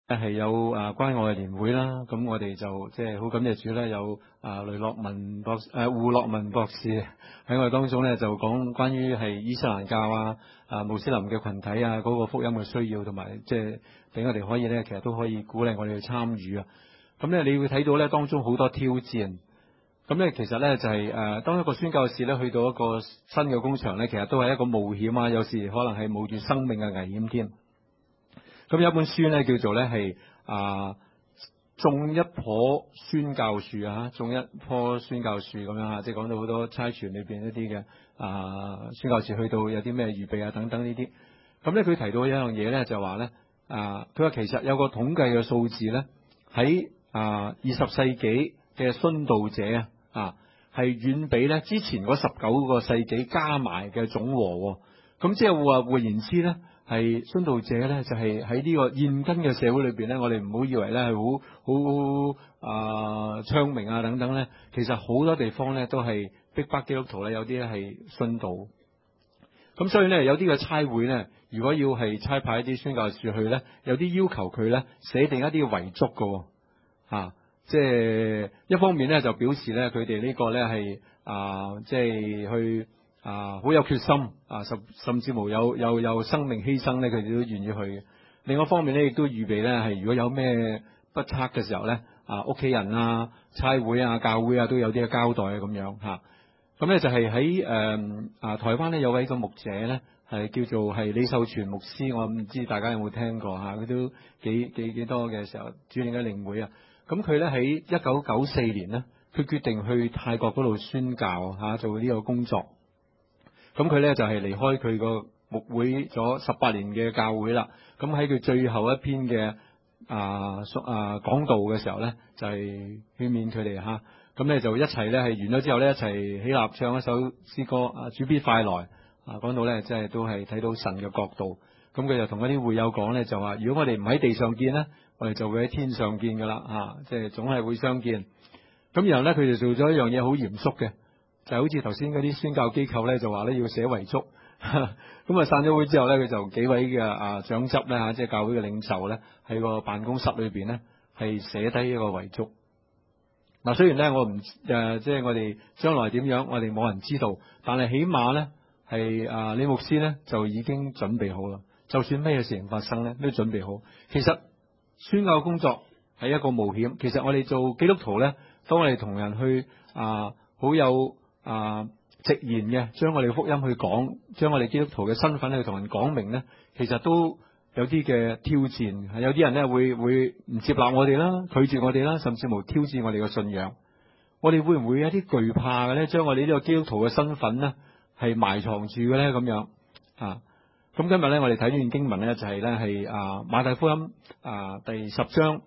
係有關愛嘅年會啦，咁我哋就即係好感謝主咧，有胡樂文博士喺我哋當中咧，就講關於係伊斯蘭教穆斯林嘅群體嗰個福音嘅需要，同埋即係俾我哋可以咧，其實都可以鼓勵我哋去參與啊。咁咧你會睇到咧當中好多挑戰。咁咧其實咧就係當一個宣教士咧去到一個新嘅工場咧，其實都係一個冒險啊，有時可能係冒住生命嘅危險添。咁有一本書咧叫做咧係種一棵宣教樹種一棵宣教樹咁樣即係講到好多差傳裏邊一啲嘅宣教士去到有啲咩預備等等呢啲。咁咧佢提到一樣嘢咧就話咧佢話其實有個統計嘅數字咧喺20世紀嘅殉道者係遠比咧之前嗰19個世紀加埋嘅總和。咁即係話換言之咧，係殉道者咧就係喺呢個現今嘅社會裏邊咧，我哋唔好以為咧係好昌明等等咧，其實好多地方咧都係逼迫基督徒咧，有啲咧係殉道。咁所以咧有啲嘅差會咧，如果要係差派一啲宣教士去咧，有啲要求佢咧寫定一啲嘅遺囑㗎即係一方面咧就表示咧佢哋呢個咧係即係去好有決心甚至乎有生命犧牲咧，佢哋都願意去嘅。另外一方面咧，亦都預備咧係如果有咩不測嘅時候咧，屋企人差會教會都有啲嘅交代咁樣咁咧就係喺台灣咧有位個牧者咧係叫做係李秀全牧師，我唔知大家有冇聽過佢都幾多嘅時候主領嘅領會咁佢咧喺1994年咧，佢決定去泰國嗰度宣教做呢個工作。咁佢咧就係離開佢個牧會咗18年嘅教會啦。咁喺佢最後一篇嘅講道嘅時候咧，就係勸勉佢哋咁咧就一齊咧係完咗之後咧，一齊起立唱一首詩歌主必快來講到咧即係都係睇到神嘅國度。咁佢就同一啲會友講咧，就話如果我哋唔喺地上見咧，我哋就會喺天上見噶啦即係總係會相見。咁然後咧佢就做咗一樣嘢好嚴肅嘅，就好似頭先嗰啲宣教機構咧就話咧要寫遺囑。咁散咗會之後咧，佢就幾位嘅長執咧即係教會嘅領袖咧喺個辦公室裏邊咧係寫低一個遺囑。雖然咧我唔即係我哋將來點樣，我哋冇人知道，但係起碼咧係李牧師咧就已經準備好啦。就算咩事情發生咧，都準備好。其實宣教工作係一個冒險。其實我哋做基督徒咧，當我哋同人去好有直言嘅，將我哋嘅福音去講，將我哋基督徒嘅身份去同人講明咧，其實都有啲嘅挑戰。有啲人咧會唔接納我哋啦，拒絕我哋啦，甚至乎挑戰我哋嘅信仰。我哋會唔會有啲懼怕嘅咧？將我哋呢個基督徒嘅身份咧係埋藏住嘅咧？咁樣咁今日咧，我哋睇呢段經文咧，就係咧係馬太福音第10章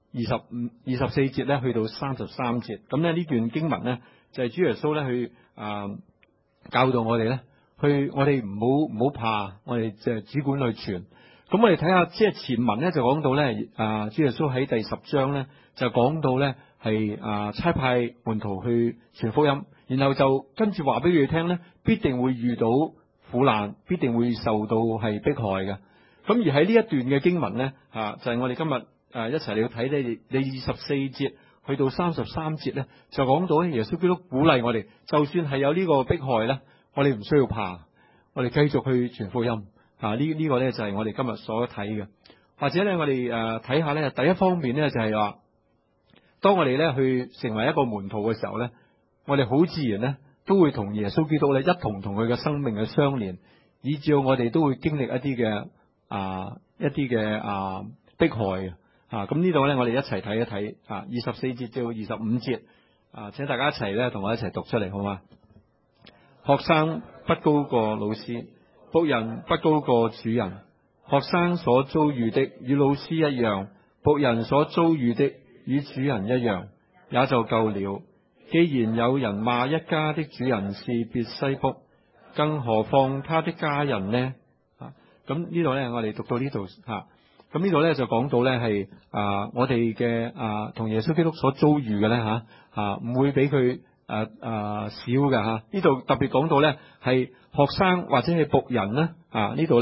24節咧，去到33節。咁咧呢段經文咧，就係主耶穌咧去教導我哋咧，我哋唔好怕，我哋就只管去傳。咁我哋睇下，即係前文咧就講到咧，主耶穌喺第10章咧就講到咧係差派門徒去傳福音，然後就跟住話俾佢哋聽咧，必定會遇到苦難，必定會受到係迫害嘅。咁而喺呢一段嘅經文咧就係我哋今日一齊嚟睇咧，你24節去到33節咧，就講到咧耶穌基督鼓勵我哋，就算係有呢個迫害咧，我哋唔需要怕，我哋繼續去傳福音。呢個咧就係我哋今日所睇嘅。或者咧我哋睇下咧，第一方面咧就係話，當我哋咧去成為一個門徒嘅時候咧，我哋好自然咧都會同耶穌基督咧一同佢嘅生命嘅相連，以至我哋都會經歷一啲嘅迫害嘅。咁呢度咧我哋一齊睇一睇24節至到25節請大家一齊咧同我一齊讀出嚟好嗎？學生不高過老師，僕人不高過主人。學生所遭遇的與老師一樣，僕人所遭遇的與主人一樣，也就夠了。既然有人罵一家的主人是別西卜，更何況他的家人呢？咁呢度咧我哋讀到呢度咁呢度咧就講到咧係我哋嘅同耶穌基督所遭遇嘅咧唔會俾佢少嘅呢度特別講到咧係學生或者係僕人咧呢度咧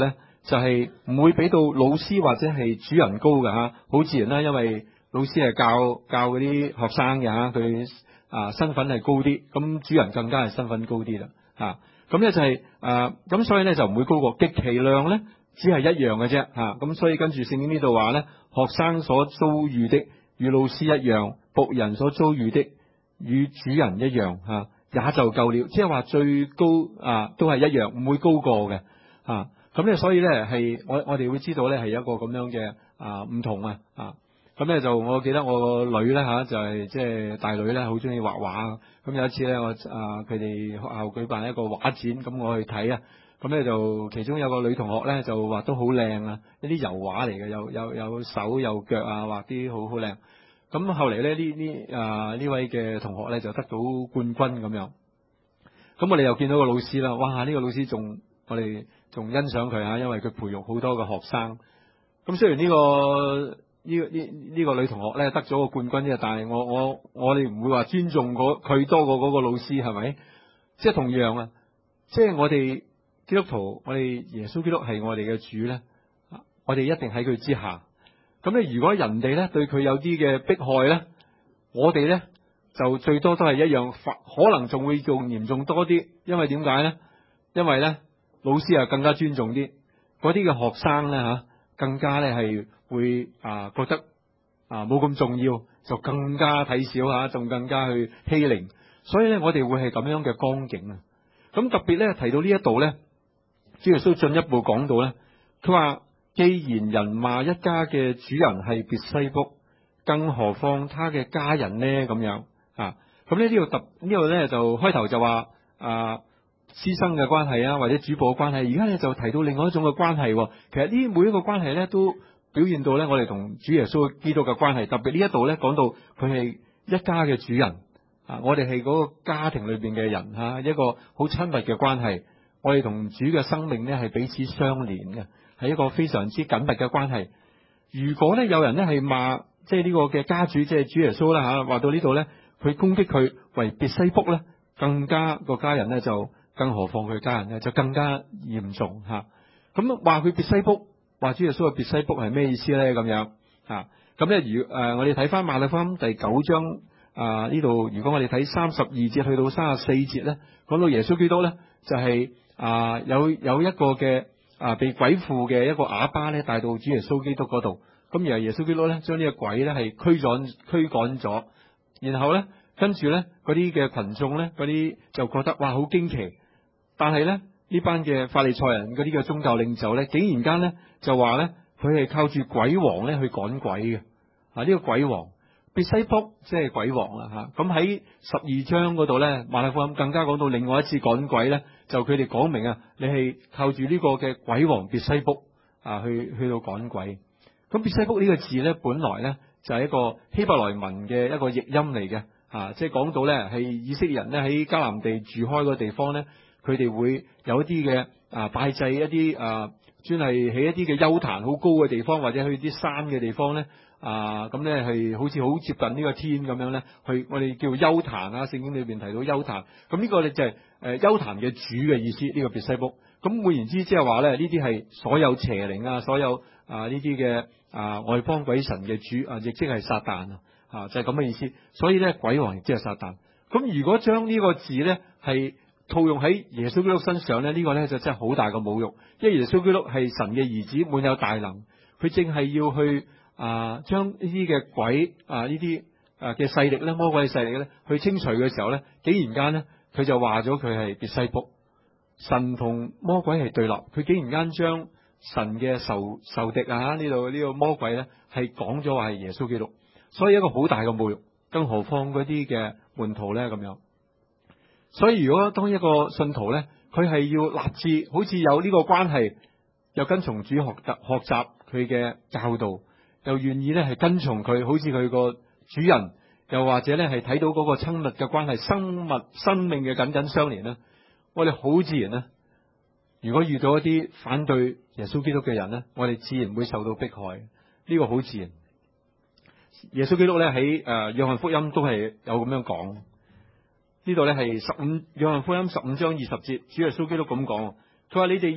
就係唔會俾到老師或者係主人高嘅吓，好自然啦，因為老師係教嗰啲學生嘅吓，佢身份係高啲，咁主人更加係身份高啲啦吓。咁咧就係咁所以咧就唔會高過，極其量咧只係一樣嘅啫吓。咁所以跟住聖經呢度話咧，學生所遭遇的與老師一樣，僕人所遭遇的與主人一樣吓，也就夠了。即係話最高都係一樣，唔會高過嘅吓。咁咧所以咧係我哋會知道咧係一個咁樣嘅唔同啊。咁咧就我記得我個女咧就係即係大女咧好中意畫畫。咁有一次咧我佢哋學校舉辦一個畫展，咁我去睇啊。咁咧就其中有個女同學咧就畫得好靚啊，一啲油畫嚟嘅，有手有腳畫啲好靚。咁後嚟咧呢位嘅同學咧就得到冠軍咁樣。咁我哋又見到個老師啦，哇！呢個老師我哋仲欣賞佢因為佢培育好多嘅學生。咁雖然呢個女同學咧得咗個冠軍啫，但係我哋唔會話尊重佢多過嗰個老師，係咪？即係同樣即係我哋基督徒，我哋耶穌基督係我哋嘅主咧，我哋一定喺佢之下。咁咧，如果人哋咧對佢有啲嘅迫害咧，我哋咧就最多都係一樣，可能仲會仲嚴重多啲。因為點解咧？因為咧老師更加尊重啲，嗰啲嘅學生咧更加咧係會覺得冇咁重要，就更加睇小仲更加去欺凌。所以咧我哋會係咁樣嘅光景啊。咁特別咧提到呢一度咧，主耶穌進一步講到咧，佢話既然人罵一家嘅主人係別西卜，更何況他嘅家人呢？咁樣咁咧呢度咧就開頭就話師生嘅關係或者主僕嘅關係，而家咧就提到另外一種嘅關係。其實呢每一個關係咧都表現到咧我哋同主耶穌基督嘅關係。特別呢一度咧講到佢係一家嘅主人我哋係嗰個家庭裏邊嘅人一個好親密嘅關係。我哋同主嘅生命咧係彼此相連嘅，係一個非常之緊密嘅關係。如果咧有人咧係罵即係呢個嘅家主，即係主耶穌啦話到呢度咧，佢攻擊佢為別西卜咧，更加個家人咧就更何況佢家人咧就更加嚴重咁話佢別西卜，話主耶穌嘅別西卜係咩意思咧？咁樣咁咧我哋睇翻馬太福音第9章呢度，如果我哋睇32節去到34節咧，講到耶穌基督咧就係有一個嘅被鬼附嘅一個啞巴咧帶到主耶穌基督嗰度，咁然後耶穌基督咧將呢個鬼咧係驅趕咗，然後咧跟住咧嗰啲嘅群眾咧嗰啲就覺得哇好驚奇，但係咧呢班嘅法利賽人嗰啲嘅宗教領袖咧竟然間咧就話咧佢係靠住鬼王咧去趕鬼嘅呢個鬼王別西卜即係鬼王啦咁喺12章嗰度咧馬太福音更加講到另外一次趕鬼咧，就佢哋講明你係靠住呢個嘅鬼王別西卜去到趕鬼。咁別西卜呢個字咧本來咧就係一個希伯來文嘅一個譯音嚟嘅即係講到咧係以色列人咧喺迦南地住開個地方咧，佢哋會有一啲嘅拜祭一啲專係起一啲嘅丘壇好高嘅地方，或者去啲山嘅地方咧咁咧係好似好接近呢個天咁樣咧，我哋叫丘壇聖經裏邊提到丘壇，咁呢個咧就係丘壇嘅主嘅意思，呢個別西卜。咁換言之即係話咧呢啲係所有邪靈所有呢啲嘅外邦鬼神嘅主亦即係撒旦就係咁嘅意思。所以咧鬼王亦即係撒旦。咁如果將呢個字咧係套用喺耶穌基督身上咧，呢個咧就真係好大嘅侮辱。因為耶穌基督係神嘅兒子，滿有大能，佢正係要去將呢啲嘅鬼呢啲嘅勢力咧，魔鬼嘅勢力咧去清除嘅時候咧，竟然間咧佢就話咗佢係別西卜。神同魔鬼係對立，佢竟然間將神嘅仇敵呢個魔鬼咧係講咗話係耶穌基督，所以一個好大嘅侮辱。更何況嗰啲嘅門徒咧咁樣。所以如果當一個信徒咧，佢係要立志好似有呢個關係，又跟從主學習佢嘅教導，又願意咧係跟從佢，好似佢個主人，又或者咧係睇到嗰個親密嘅關係，生命嘅緊緊相連咧，我哋好自然咧，如果遇到一啲反對耶穌基督嘅人咧，我哋自然會受到迫害，呢個好自然。耶穌基督咧喺約翰福音都係有咁樣講，呢度咧係約翰福音15章20節，主耶穌基督咁講，佢話你哋要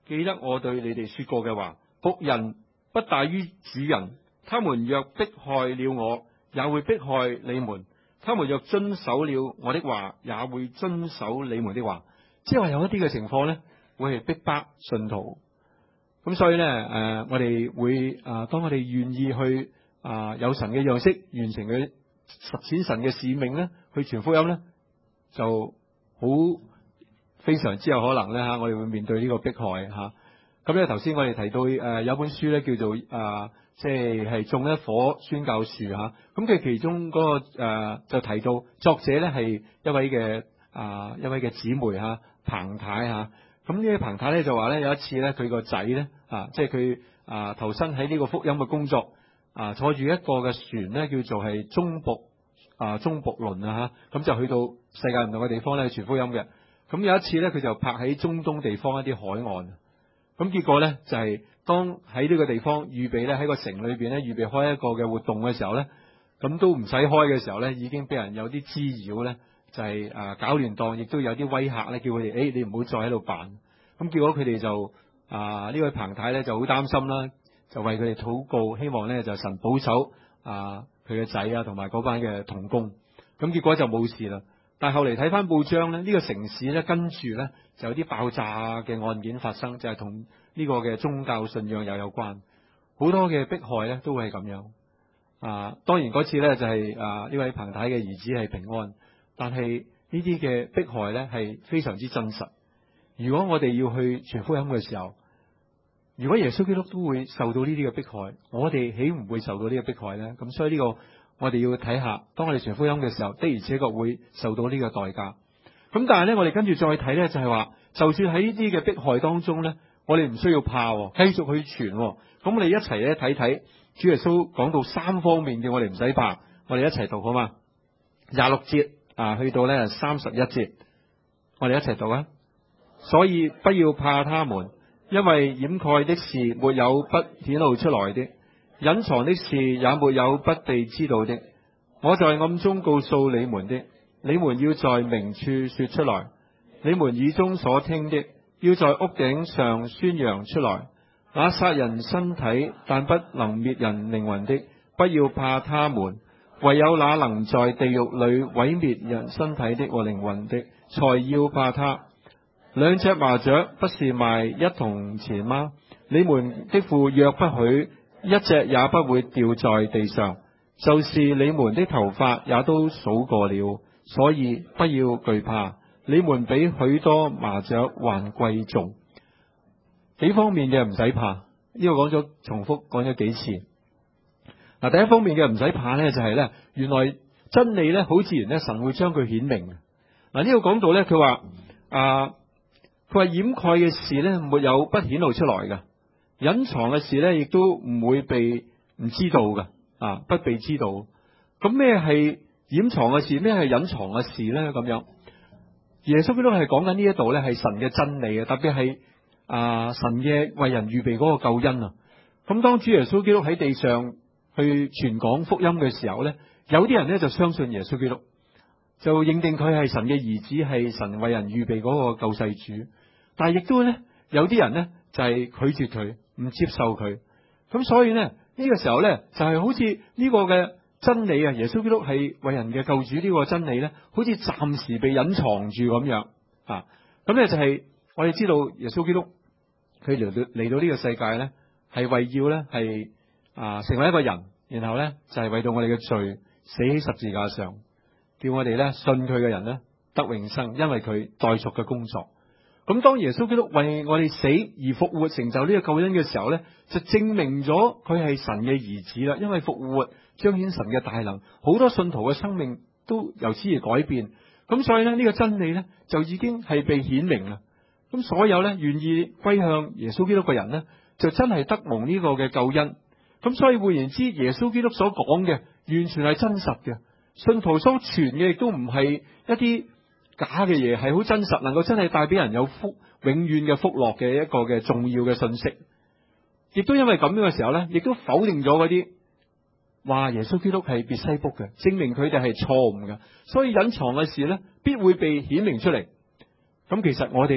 記得我對你哋說過嘅話，僕人不大於主人。他們若迫害了我，也會迫害你們；他們若遵守了我的話，也會遵守你們的話。即係話有一啲嘅情況咧，會係逼迫信徒。咁所以咧，我哋會當我哋願意去有神嘅樣式，完成佢實踐神嘅使命咧，去傳福音咧，就好非常之有可能咧吓，我哋會面對呢個迫害吓。咁咧頭先我哋提到有本書咧叫做即係種一棵宣教樹吓。咁佢其中嗰個就提到作者咧係一位嘅姊妹吓，彭太吓。咁呢位彭太咧就話咧有一次咧佢個仔咧即係佢投身喺呢個福音嘅工作坐住一個嘅船咧叫做係中僕輪吓。咁就去到世界唔同嘅地方咧傳福音嘅。咁有一次咧佢就泊喺中東地方一啲海岸。咁結果咧就係當喺呢個地方預備咧喺個城裏邊咧預備開一個嘅活動嘅時候咧，咁都唔使開嘅時候咧，已經俾人有啲滋擾咧，就係搞亂檔，亦都有啲威嚇咧，叫佢哋你唔好再喺度辦。咁結果佢哋就呢位彭太咧就好擔心啦，就為佢哋禱告，希望咧就神保守佢嘅仔同埋嗰班嘅同工。咁結果就冇事啦。但係後嚟睇翻報章咧，呢個城市咧跟住咧就有啲爆炸嘅案件發生，就係同呢個嘅宗教信仰又有關，好多嘅迫害咧都會係咁樣。當然嗰次咧就係呢位彭太嘅兒子係平安，但係呢啲嘅迫害咧係非常之真實。如果我哋要去傳福音嘅時候，如果耶穌基督都會受到呢啲嘅迫害，我哋豈唔會受到呢個迫害咧？咁所以呢個我哋要睇下，當我哋傳福音嘅時候，的而且確會受到呢個代價。咁但係咧，我哋跟住再睇咧，就係話，就算喺呢啲嘅迫害當中咧，我哋唔需要怕，繼續去傳。咁我哋一齊咧睇睇主耶穌講到3方面嘅，我哋唔使怕。我哋一齊讀好嘛？26節去到咧31節，我哋一齊讀啊！所以不要怕他們，因為掩蓋的事沒有不顯露出來的，隱藏的事也沒有不被知道的。我在暗中告訴你們的，你們要在明處說出來；你們耳中所聽的，要在屋頂上宣揚出來。那殺人身體但不能滅人靈魂的，不要怕他們；唯有那能在地獄裏毀滅人身體的和靈魂的，才要怕他。2隻麻雀不是賣1銅錢嗎？你們的父若不許，一隻也不會掉在地上。就是你們的頭髮也都數過了，所以不要懼怕，你們比許多麻雀還貴重。幾方面嘅唔使怕，呢個重複講咗幾次。第一方面嘅唔使怕呢，就係呢，原來真理呢，好自然呢，神會將佢顯明。呢個講到呢，佢話掩蓋嘅事呢，沒有不顯露出來嘅，隱藏嘅事呢，亦都唔會被唔知道嘅。不被知道。咁咩係掩藏嘅事？咩係隱藏嘅事咧？咁樣，耶穌基督係講緊呢一度咧，係神嘅真理啊，特別係神嘅為人預備嗰個救恩啊。咁當主耶穌基督喺地上去傳講福音嘅時候咧，有啲人咧就相信耶穌基督，就認定佢係神嘅兒子，係神為人預備嗰個救世主。但係亦都咧有啲人咧就係拒絕佢，唔接受佢。咁所以咧呢個時候咧就係好似呢個嘅真理啊，耶穌基督係為人嘅救主呢個真理咧，好似暫時被隱藏住咁樣啊。咁咧就係我哋知道耶穌基督佢嚟到呢個世界咧，係為要咧係成為一個人，然後咧就係為到我哋嘅罪死喺十字架上，叫我哋咧信佢嘅人咧得永生，因為佢代贖嘅工作。咁當耶穌基督為我哋死而復活成就呢個救恩嘅時候咧，就證明咗佢係神嘅兒子啦。因為復活彰顯神嘅大能，好多信徒嘅生命都由此而改變。咁所以咧呢個真理咧就已經係被顯明啦。咁所有咧願意歸向耶穌基督嘅人咧，就真係得蒙呢個嘅救恩。咁所以換言之，耶穌基督所講嘅完全係真實嘅，信徒所傳嘅亦都唔係一啲假嘅嘢，係好真實，能夠真係帶俾人有永遠嘅福樂嘅一個嘅重要嘅信息。亦都因為咁樣嘅時候咧，亦都否定咗嗰啲話耶穌基督係別西卜嘅，證明佢哋係錯誤嘅。所以隱藏嘅事咧，必會被顯明出嚟。咁其實我哋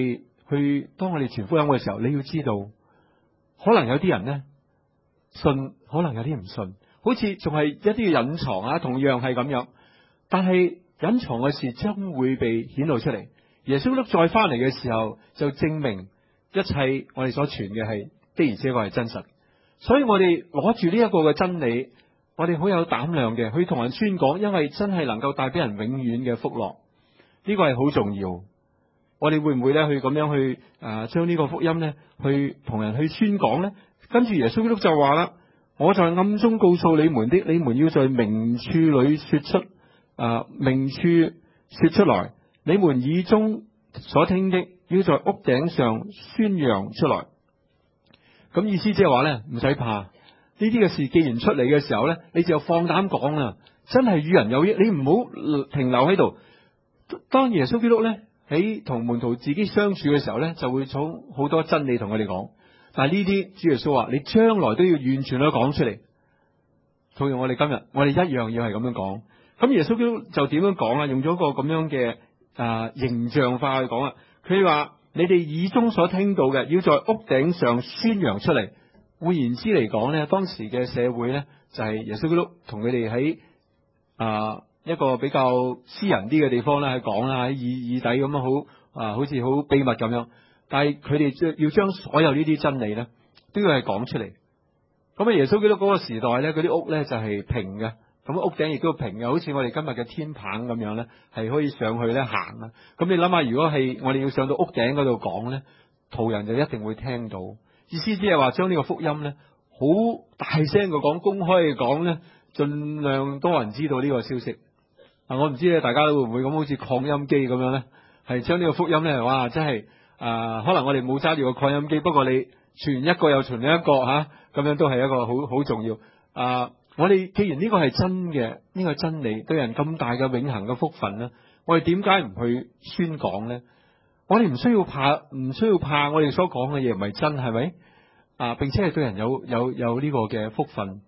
當我哋傳福音嘅時候，你要知道，可能有啲人咧信，可能有啲唔信，好似仲係一啲嘅隱藏啊，同樣係咁樣。但係隱藏嘅事將會被顯露出嚟。耶穌基督再翻嚟嘅時候，就證明一切我哋所傳嘅係的而且確係真實。所以我哋攞住呢一個嘅真理，我哋好有膽量嘅去同人宣講，因為真係能夠帶俾人永遠嘅福樂。呢個係好重要。我哋會唔會咧去咁樣去將呢個福音咧去同人去宣講咧？跟住耶穌基督就話啦：我在暗中告訴你們的，你們要在明處裏說出明處說出來；你們耳中所聽的，要在屋頂上宣揚出來。咁意思即係話咧，唔使怕呢啲嘅事，既然出嚟嘅時候咧，你就放膽講啦，真係與人有益。你唔好停留喺度。當耶穌基督咧喺同門徒自己相處嘅時候咧，就會從好多真理同佢哋講。但係呢啲主耶穌話，你將來都要完全都講出嚟。同樣我哋今日，我哋一樣要係咁樣講。咁耶穌基督就點樣講啊？用咗個咁樣嘅形象化去講啊。佢話：你哋耳中所聽到嘅，要在屋頂上宣揚出嚟。換言之嚟講咧，當時嘅社會咧，就係耶穌基督同佢哋喺一個比較私人啲嘅地方咧，去講啦，喺耳底咁樣好似好秘密咁樣。但係佢哋要將所有呢啲真理咧，都要係講出嚟。咁耶穌基督嗰個時代咧，嗰啲屋咧就係平嘅，咁屋頂亦都平嘅，好似我哋今日嘅天棚咁樣咧，係可以上去咧行啦。咁你諗下，如果係我哋要上到屋頂嗰度講咧，途人就一定會聽到。意思即係話將呢個福音咧，好大聲嘅講，公開嘅講咧，盡量多人知道呢個消息。我唔知咧，大家會唔會咁好似擴音機咁樣咧，係將呢個福音咧，哇，真係可能我哋冇揸住個擴音機，不過你傳一個又傳另一個咁樣都係一個好重要。我哋既然呢個係真嘅，呢個真理對人咁大嘅永恆嘅福分咧，我哋點解唔去宣講咧？我哋唔需要怕，我哋所講嘅嘢唔係真，係咪？並且係對人有呢個嘅福分。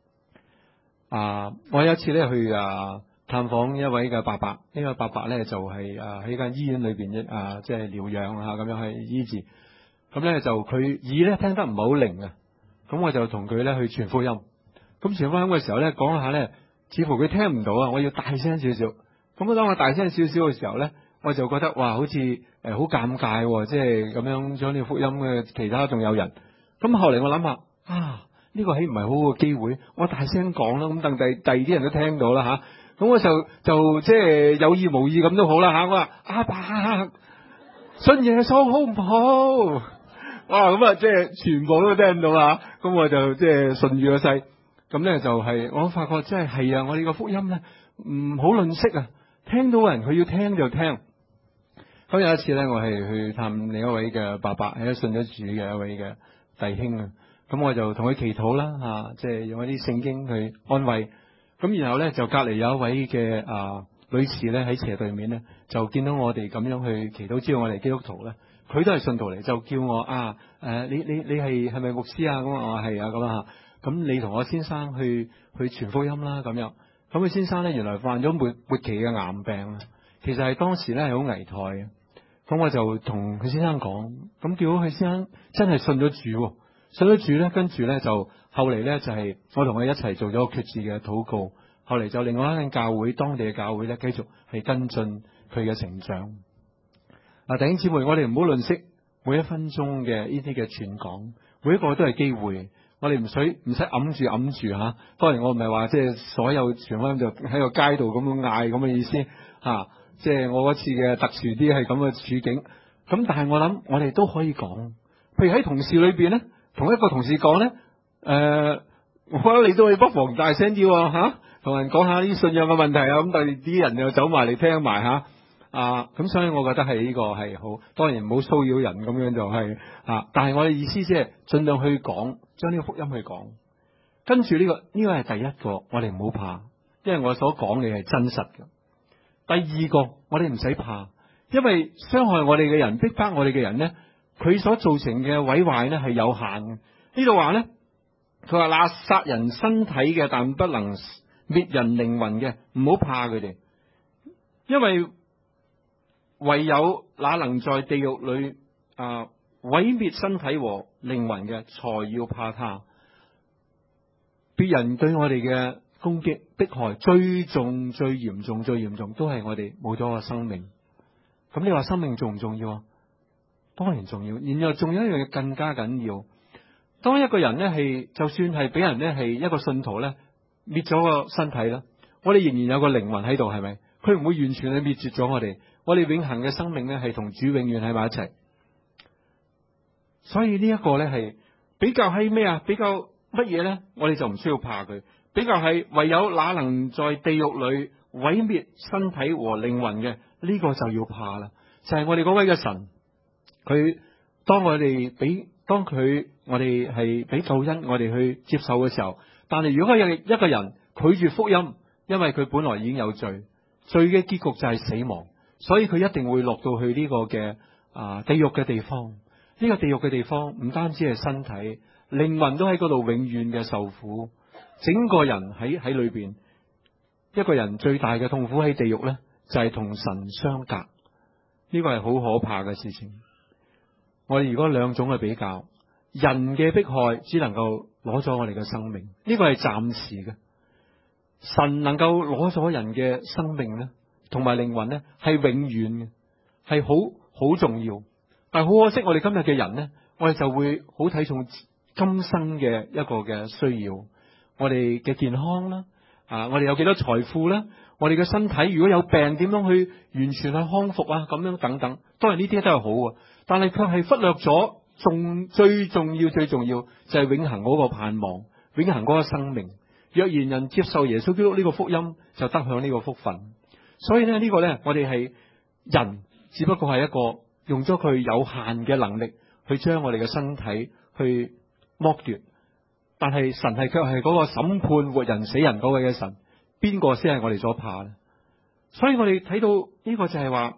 我有一次咧去探訪一位嘅伯伯，呢個伯伯咧就係喺間醫院裏邊即係療養咁樣去醫治。咁咧就佢耳咧聽得唔係好靈啊，咁我就同佢咧去傳福音。咁傳福音嘅時候咧，講下咧，似乎佢聽唔到啊，我要大聲少少。咁當我大聲少少嘅時候咧，我就覺得哇，好似好尷尬，即係咁樣將呢個福音嘅其他仲有人。咁後嚟我諗下呢個豈唔係好好嘅機會？我大聲講啦，咁等第二啲人都聽到啦咁我就即係有意無意咁都好啦我話阿爸，信耶穌好唔好？哇！咁即係全部都聽到啦。咁我就即係順住個勢。咁咧就係我發覺真係我哋個福音咧唔好吝嗇啊！聽到人佢要聽就聽。咁有一次咧，我係去探另一位嘅伯伯，係信咗主嘅一位嘅弟兄啊。咁我就同佢祈禱啦，即係用一啲聖經去安慰。咁然後咧就隔離有一位嘅女士咧喺斜對面咧，就見到我哋咁樣去祈禱，知道我哋基督徒咧，佢都係信徒嚟，就叫我你係咪牧師啊？咁我話係咁咁你同我先生去傳福音啦咁樣。咁佢先生咧原來患咗末期嘅癌病，其實係當時咧係好危殆嘅。咁我就同佢先生講，咁叫佢先生真係信咗主，信咗主咧，跟住咧就後嚟咧就係我同佢一齊做咗個決志嘅禱告。後嚟就另外一間教會，當地嘅教會咧繼續係跟進佢嘅成長。弟兄姊妹，我哋唔好吝嗇每一分鐘嘅呢啲嘅傳講，每一個都係機會。我哋唔使揞住吓。當然我唔係話即係所有傳福音就喺個街度咁樣嗌咁嘅意思即係我嗰次嘅特殊啲係咁嘅處境。咁但係我諗我哋都可以講，譬如喺同事裏邊咧，同一個同事講咧，我覺得你都可以不妨大聲啲同人講下啲信仰嘅問題咁第二啲人又走埋嚟聽埋咁所以我覺得係呢個係好，當然唔好騷擾人咁樣就係但係我嘅意思即係盡量去講，將呢個福音去講。跟住呢個係第一個，我哋唔好怕，因為我所講嘅係真實嘅。第二個，我哋唔使怕，因為傷害我哋嘅人、逼迫我哋嘅人咧，佢所造成嘅毀壞咧係有限嘅。呢度話咧，佢話那殺人身體嘅，但不能滅人靈魂嘅，唔好怕佢哋，因為唯有那能在地獄裏毀滅身體和靈魂嘅，才要怕他。別人對我哋嘅攻擊迫害，最嚴重都係我哋冇咗個生命。咁你話生命重唔重要啊？當然重要。然後仲有一樣嘢更加緊要，當一個人咧係，就算係俾人咧係一個信徒咧滅咗個身體啦，我哋仍然有個靈魂喺度，係咪？佢唔會完全去滅絕咗我哋。我哋永恆嘅生命咧係同主永遠喺埋一齊。所以呢一個咧係比較係咩啊？比較乜嘢咧？我哋就唔需要怕佢。比較係唯有那能在地獄裏毀滅身體和靈魂嘅，呢個就要怕啦。就係我哋嗰位嘅神，佢當我哋係俾救恩我哋去接受嘅時候，但係如果有一個人拒絕福音，因為佢本來已經有罪，罪嘅結局就係死亡，所以佢一定會落到去呢個嘅地獄嘅地方。呢個地獄嘅地方唔單止係身體，靈魂都喺嗰度永遠嘅受苦。整個人喺裏邊，一個人最大嘅痛苦喺地獄咧，就係同神相隔。呢個係好可怕嘅事情。我哋如果兩種嘅比較，人嘅迫害只能夠攞咗我哋嘅生命，呢個係暫時嘅。神能夠攞咗人嘅生命咧，同埋靈魂咧，係永遠嘅，係好重要。但係好可惜，我哋今日嘅人咧，我哋就會好睇重今生嘅一個嘅需要，我哋嘅健康啦，我哋有幾多財富啦，我哋嘅身體如果有病，點樣去完全去康復啊？咁樣等等，當然呢啲都係好啊，但係卻係忽略咗最重要就係永恆嗰個盼望，永恆嗰個生命。若然人接受耶穌基督呢個福音，就得享呢個福分。所以呢個呢，我哋係人，只不過係一個用咗佢有限嘅能力去將我哋嘅身體去剝奪，但係神係卻係嗰個審判活人死人嗰位嘅神，邊個先係我哋所怕呢？所以我哋睇到呢個就係話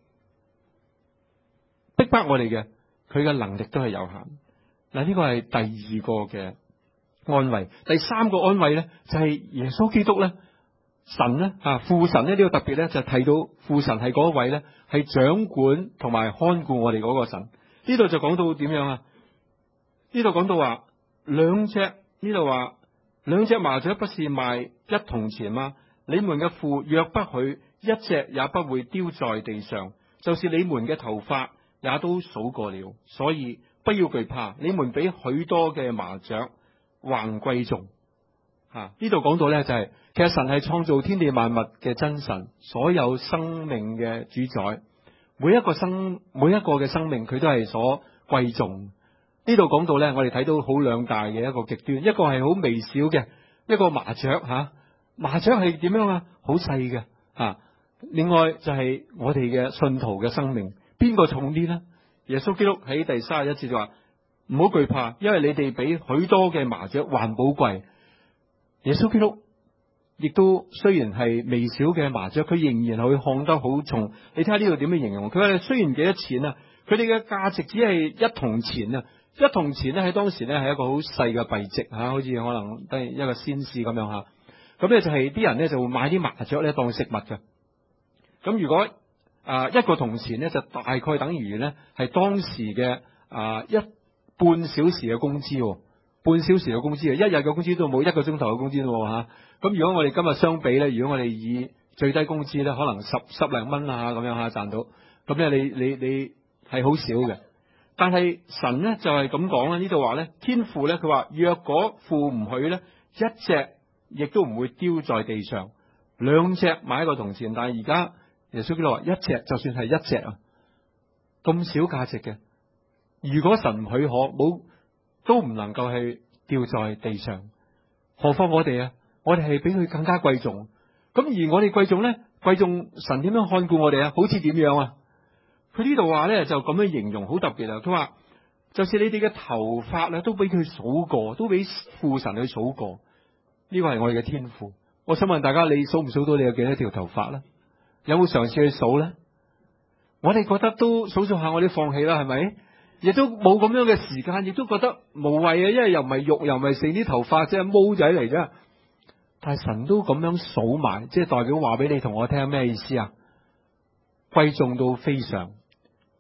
逼迫我哋嘅，佢嘅能力都係有限。嗱，呢個係第二個嘅安慰。第三個安慰咧，就係耶穌基督咧，神咧父神咧，呢個特別咧就提到父神係嗰位咧，係掌管同埋看顧我哋嗰個神。呢度就講到點樣啊？呢度講到話兩隻麻雀不是賣一銅錢嗎？你們嘅父若不許，一隻也不會丟在地上，就是你們嘅頭髮也都數過了，所以不要懼怕，你們比許多嘅麻雀還貴重。呢度講到咧就係，其實神係創造天地萬物嘅真神，所有生命嘅主宰，每一個嘅生命佢都係所貴重。呢度講到咧，我哋睇到好兩大嘅一個極端，一個係好微小嘅一個麻雀麻雀係點樣啊？好細嘅另外就係我哋嘅信徒嘅生命，邊個重啲呢？耶穌基督喺第31節就話：唔好懼怕，因為你哋比許多嘅麻雀還寶貴。耶穌基督亦都雖然係微小嘅麻雀，佢仍然係會看得好重。你睇下呢度點樣形容？佢話雖然幾多錢啊，佢哋嘅價值只係一銅錢啊。一銅錢咧喺當時咧係一個好細嘅幣值好似可能得一個仙士咁樣咁咧就係啲人咧就會買啲麻雀咧當食物嘅。咁如果一個銅錢咧就大概等於咧係當時嘅半小時嘅工資，半小時嘅工資一日嘅工資都冇，一個鐘頭嘅工資都冇咁如果我哋今日相比咧，如果我哋以最低工資咧，可能十零蚊咁樣賺到，咁咧你係好少嘅。但係神咧就係咁講啦，呢度話咧天父咧佢話若果父唔許咧，一隻亦都唔會丟在地上，兩隻買一個銅錢，但係而家耶穌基督話一隻就算係一隻咁少價值嘅，如果神唔許可冇都唔能夠係掉在地上，何況我哋我哋係比佢更加貴重。咁而我哋貴重咧，貴重神點樣看顧我哋好似點樣佢呢度話咧就咁樣形容好特別佢話就是你哋嘅頭髮都俾佢數過，都俾父神去數過。呢個係我哋嘅天父。我想問大家，你數唔數到你有幾多條頭髮咧？有冇嘗試去數咧？我哋覺得都數下，我哋放棄啦，係咪？亦都冇咁樣嘅時間，亦都覺得無謂因為又唔係肉，又唔係剩啲頭髮，即係毛仔嚟啫。但係神都咁樣數埋，即係代表話俾你同我聽咩意思貴重到非常。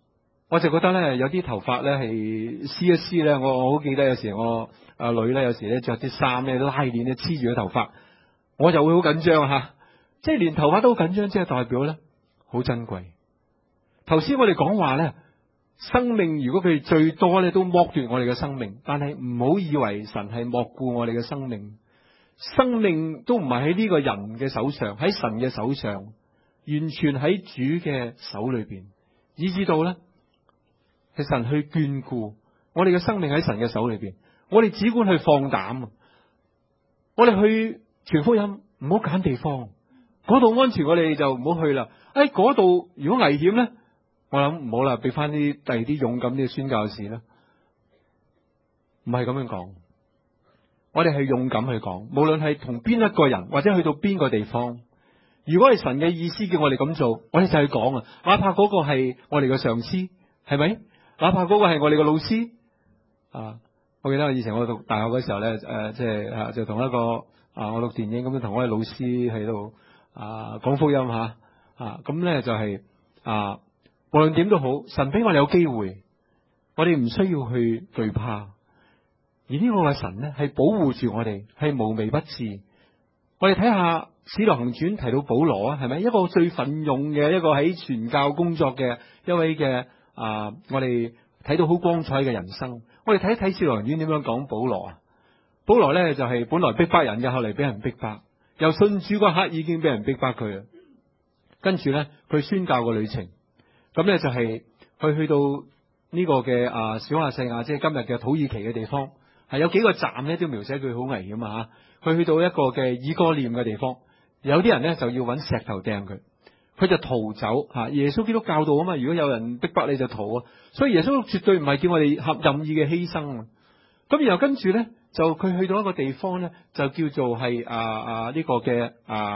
我就覺得咧，有啲頭髮咧係撕一撕咧，我好記得有時我阿女咧有時咧着啲衫咧拉鏈咧黐住個頭髮，我就會好緊張吓，即係連頭髮都好緊張，即係代表咧好珍貴。頭先我哋講話咧，生命如果佢最多咧都剝奪我哋嘅生命，但係唔好以為神係漠顧我哋嘅生命，生命都唔係喺呢個人嘅手上，喺神嘅手上，完全喺主嘅手裏邊，以至到咧係神去眷顧我哋嘅生命喺神嘅手裏邊，我哋只管去放膽，我哋去傳福音，唔好揀地方，嗰度安全我哋就唔好去啦。嗰度如果危險咧，我諗唔好啦，俾翻啲第二啲勇敢啲宣教士啦。唔係咁樣講，我哋係勇敢去講，無論係同邊一個人或者去到邊個地方，如果係神嘅意思叫我哋咁做，我哋就去講啊，哪怕嗰個係我哋嘅上司，係咪？哪怕嗰個係我哋嘅老師啊！我記得我以前我讀大學嗰時候咧，就同一個我讀電影咁樣同一位老師喺度講福音吓咁咧就係無論點都好，神俾我哋有機會，我哋唔需要去懼怕。而呢個嘅神咧係保護住我哋，係無微不至。我哋睇下《使徒行傳》提到保羅啊，係咪一個最奮勇嘅一個喺傳教工作嘅一位嘅我哋睇到好光彩嘅人生。我哋睇一睇《使徒行傳》點樣講保羅啊？保羅咧就係本來逼迫人嘅，後嚟俾人逼迫，由信主嗰刻已經俾人逼迫佢啦。跟住咧佢宣教嘅旅程，咁咧就係佢去到呢個嘅小亞細亞，即係今日嘅土耳其嘅地方，係有幾個站咧都描寫佢好危險啊！佢去到一個嘅以哥念嘅地方，有啲人咧就要揾石頭掟佢，佢就逃走吓。耶穌基督教導啊嘛，如果有人逼迫你就逃啊，所以耶穌絕對唔係叫我哋任意嘅犧牲啊。咁然後跟住咧就佢去到一個地方咧，就叫做係呢個嘅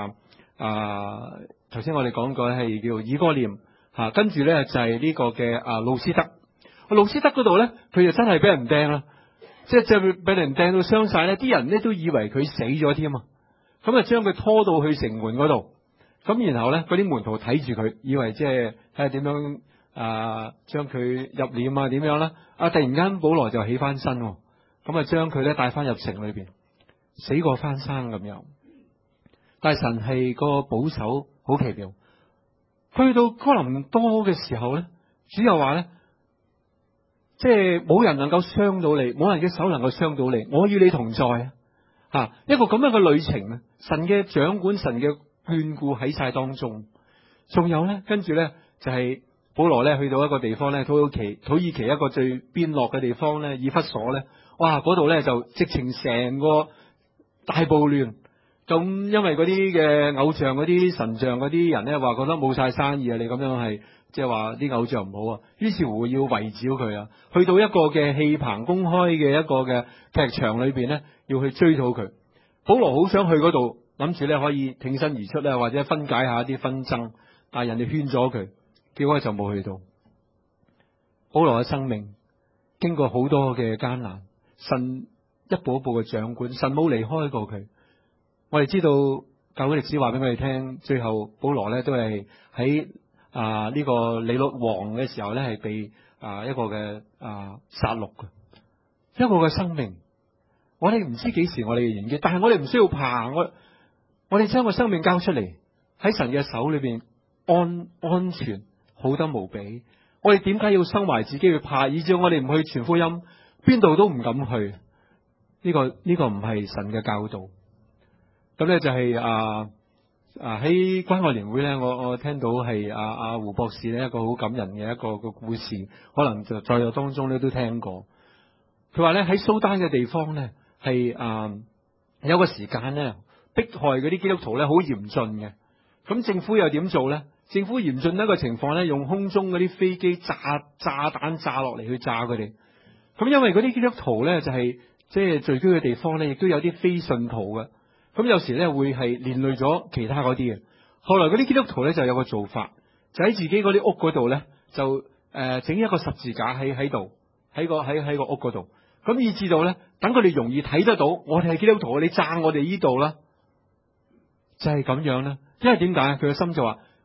頭先我哋講過係叫以哥念吓，跟住咧就係呢個嘅路斯德。路斯德嗰度咧，佢就真係俾人掟啦。即係俾人掟到傷晒咧，啲人咧都以為佢死咗添啊！咁啊，將佢拖到去城門嗰度，咁然後咧，嗰啲門徒睇住佢，以為即係睇下點樣將佢入殮啊，點樣啦？突然間保羅就起翻身，咁啊，將佢咧帶翻入城裏邊，死過翻生咁樣。但係神係個保守好奇妙，去到哥林多嘅時候咧，主又話咧。即係冇人能夠傷到你，冇人嘅手能夠傷到你，我與你同在一個咁樣嘅旅程啊！神嘅掌管，神嘅眷顧喺晒當中。仲有咧，跟住咧就係保羅咧去到一個地方咧，土耳其一個最邊落嘅地方咧，以弗所咧，哇！嗰度咧就直情成個大暴亂。咁因為嗰啲嘅偶像、嗰啲神像、嗰啲人咧話覺得冇晒生意啊！你咁樣係。即係話啲偶像唔好啊，於是乎要圍剿佢啊，去到一個嘅戲棚公開嘅一個嘅劇場裏邊咧，要去追討佢。保羅好想去嗰度，諗住咧可以挺身而出咧，或者分解下啲紛爭，但係人哋勸咗佢，結果就冇去到。保羅嘅生命經過好多嘅艱難，神一步一步嘅掌管，神冇離開過佢。我哋知道教會歷史話俾我哋聽，最後保羅咧都係喺呢個尼祿王嘅時候咧，係被一個嘅殺戮嘅一個嘅生命。我哋唔知幾時我哋嘅完結，但係我哋唔需要怕。我哋將個生命交出嚟喺神嘅手裏邊，安全好得無比。我哋點解要生埋自己去怕，以致我哋唔去傳福音，邊度都唔敢去？呢個唔係神嘅教導。咁咧就係喺關愛年會咧，我聽到係胡博士咧一個好感人嘅一個故事，可能就在座當中咧都聽過。佢話咧喺蘇丹嘅地方咧係有個時間咧迫害嗰啲基督徒咧好嚴峻嘅。咁政府又點做咧？政府嚴峻一個情況咧，用空中嗰啲飛機炸彈炸落嚟去炸佢哋。咁因為嗰啲基督徒咧就係即係聚居嘅地方咧，亦都有啲非信徒嘅。咁有時咧會係連累咗其他嗰啲嘅。後來嗰啲基督徒咧就有個做法，就喺自己嗰啲屋嗰度咧就整一個十字架喺度，喺個屋嗰度。咁以至到咧，等佢哋容易睇得到，我哋係基督徒，你炸我哋呢度啦，就係咁樣啦。因為點解？佢嘅心就話，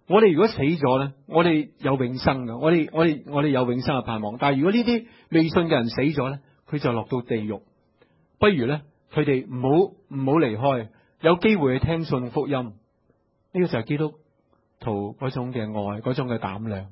我哋如果死咗咧，我哋有永生嘅，我哋有永生嘅盼望。但係如果呢啲未信嘅人死咗咧，佢就落到地獄。不如咧，佢哋唔好離開，有機會去聽信福音。呢個就係基督徒嗰種嘅愛，嗰種嘅膽量。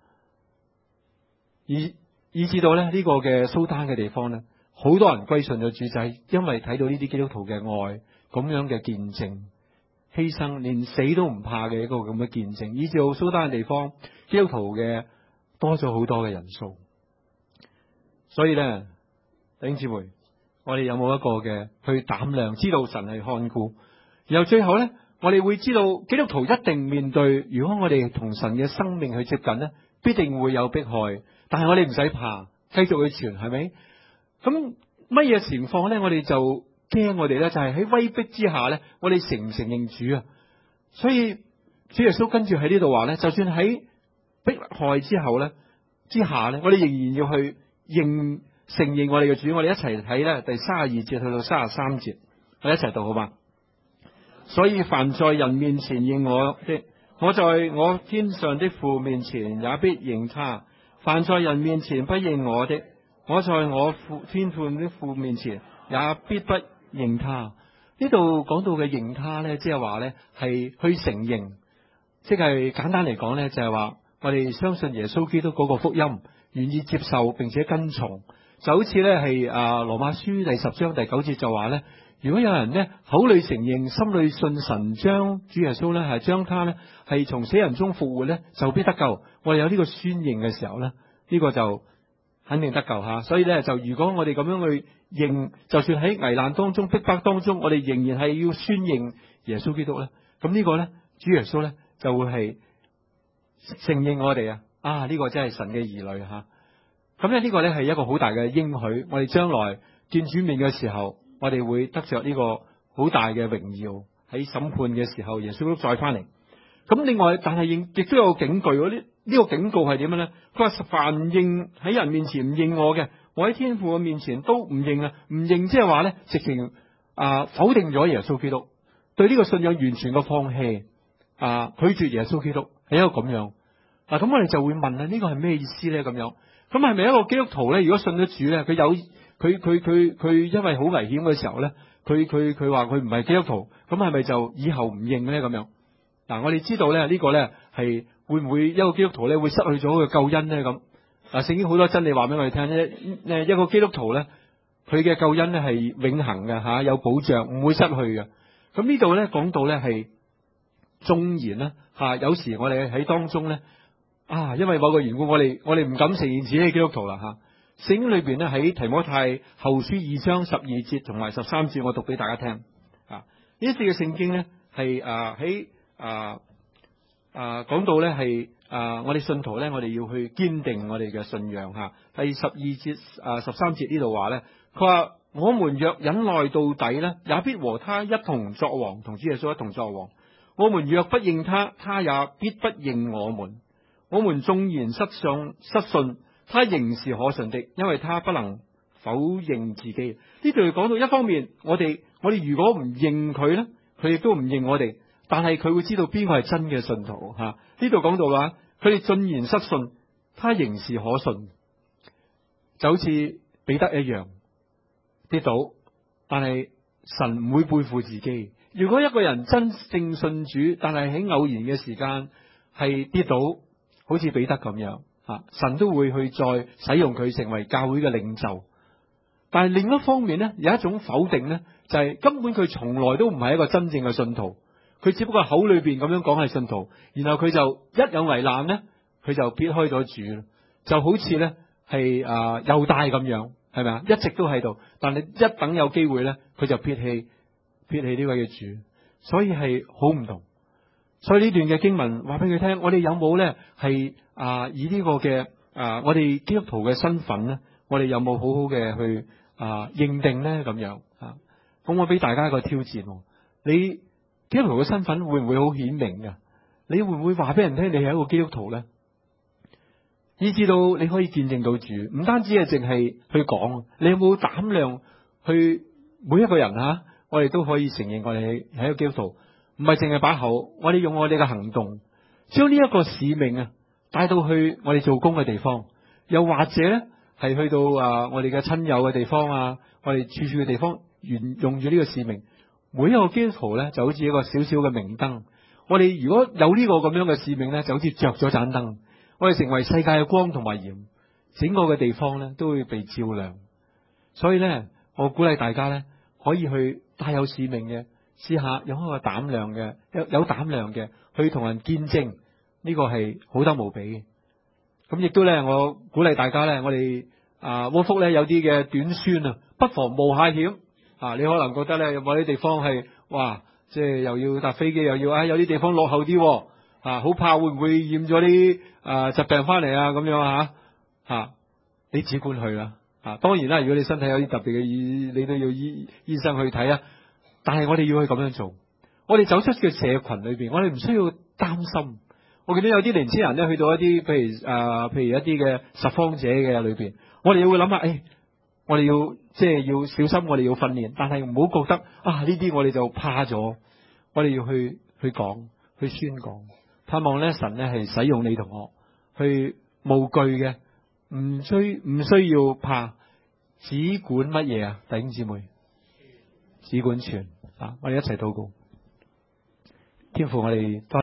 以至到咧呢個嘅蘇丹嘅地方咧，好多人歸信咗主仔，因為睇到呢啲基督徒嘅愛，咁樣嘅見證。犧牲連死都唔怕嘅一個咁嘅見證，以至到蘇丹嘅地方基督徒嘅多咗好多嘅人數。所以咧，弟兄姊妹，我哋有冇一個嘅去膽量，知道神係看顧，然後最後咧，我哋會知道基督徒一定面對，如果我哋同神嘅生命去接近咧，必定會有迫害，但係我哋唔使怕，繼續去傳，係咪？咁乜嘢情況咧？我哋就驚我哋咧，就係喺威逼之下咧，我哋承唔承認主啊？所以主耶穌跟住喺呢度話咧，就算喺迫害之後咧之下咧，我哋仍然要去承認我哋嘅主。我哋一齊睇咧第32節去到33節，我哋一齊讀好嘛？所以凡在人面前認我的，我在我天上的父面前也必認他；凡在人面前不認我的，我在我天父的父面前也必不認他。呢度講到嘅認他咧，即係話咧係去承認，即係簡單嚟講咧，就係話我哋相信耶穌基督嗰個福音，願意接受並且跟從，就好似咧係羅馬書第10章第9節就話咧，如果有人咧口裏承認，心裏信神，將主耶穌咧係將他咧係從死人中復活咧，就必得救。我哋有呢個宣認嘅時候咧，呢個就肯定得救吓。所以咧就如果我哋咁樣去認，就算喺危難當中、逼迫當中，我哋仍然係要宣認耶穌基督咧，咁呢個咧主耶穌咧就會係承認我哋呢個真係神嘅兒女吓。咁咧呢個咧係一個好大嘅應許，我哋將來見主面嘅時候，我哋會得着呢個好大嘅榮耀。喺審判嘅時候，耶穌都再翻嚟。咁另外，但係亦都有警句。呢個警告係點樣咧？佢話凡認喺人面前唔認我嘅，我喺天父嘅面前都唔認啊！唔認即係話咧，直情否定咗耶穌基督，對呢個信仰完全嘅放棄，拒絕耶穌基督，係一個咁樣。咁我哋就會問呢個係咩意思咧？咁樣，咁係咪一個基督徒咧？如果信咗主咧，佢因為好危險嘅時候咧，佢話佢唔係基督徒，咁係咪就以後唔認咧？咁樣我哋知道咧呢個咧係會唔會一個基督徒咧會失去咗佢嘅救恩咧？咁聖經好多真理話俾我哋聽咧，一個基督徒咧佢嘅救恩咧係永恆嘅有保障，唔會失去嘅。咁呢度咧講到咧係縱然啦有時我哋喺當中咧因為某個緣故，我哋唔敢承認自己係基督徒啦聖經裏邊咧喺提摩太後書2章12節同埋13節，我讀俾大家聽。呢一節嘅聖經咧係喺講到咧係我哋信徒咧，我哋要去堅定我哋嘅信仰第12節13節呢度話咧，佢話我們若忍耐到底咧，也必和他一同作王，同主耶穌一同作王。我們若不認他，他也必不認我們。我們縱然失信，他仍是可信的，因為他不能否認自己。呢度講到一方面，我哋如果唔認佢咧，佢亦都唔認我哋，但係佢會知道邊個係真嘅信徒呢度講到話，佢哋縱然失信，他仍是可信，就好似彼得一樣跌倒，但係神唔會背負自己。如果一個人真正信主，但係喺偶然嘅時間係跌倒，好似彼得咁樣神都會去再使用佢成為教會嘅領袖。但係另一方面呢，有一種否定呢，就係根本佢從來都唔係一個真正嘅信徒，佢只不過口裏邊咁樣講係信徒，然後佢就一有危難呢，佢就撇開咗主，就好似呢係猶大咁樣，係咪一直都喺度，但係一等有機會呢，佢就撇棄呢位嘅主，所以係好唔同。所以呢段嘅經文話俾佢聽，我哋有冇呢係以呢個嘅我哋基督徒嘅身份呢，我哋有冇好好嘅去認定呢？咁樣咁我俾大家一個挑戰，你基督徒嘅身份會唔會好顯明㗎？你會唔會話俾人聽你係一個基督徒呢？以至到你可以見證到主，唔單止係淨係去講，你有冇膽量去每一個人我哋都可以承認我哋係一個基督徒。唔係淨係把口，我哋用我哋嘅行動。 將呢一個使命啊帶到去我哋做工嘅地方，又或者咧係去到我哋嘅親友嘅地方啊，我哋處處嘅地方，用住呢個使命。每一個基督徒咧就好似一個小小嘅明燈，我哋如果有呢個咁樣嘅使命咧，就好似着咗盞燈，我哋成為世界嘅光同埋鹽，整個嘅地方咧都會被照亮。所以咧，我鼓勵大家咧可以去帶有使命嘅，試下有一個膽量嘅，有膽量嘅去同人見證，呢個係好得無比嘅。咁亦都咧，我鼓勵大家咧，我哋窩福咧有啲嘅短宣啊，不妨冒下險你可能覺得咧有某啲地方係哇，即係又要搭飛機，又要有啲地方落後啲好怕會唔會染咗啲疾病翻嚟咁樣你只管去啦。當然啦，如果你身體有啲特別嘅你都要醫生去睇啊。但係我哋要去咁樣做，我哋走出嘅社群裏邊，我哋唔需要擔心。我見到有啲年青人咧去到一啲譬如一啲嘅拾荒者嘅裏邊，我哋會諗下，我哋要小心，我哋要訓練，但係唔好覺得呢啲我哋就怕咗。我哋要去講，去宣講，盼望咧神咧係使用你同我去無懼嘅。唔需要怕，只管乜嘢弟兄姊妹，只管傳我哋一齊禱告。天父，我哋多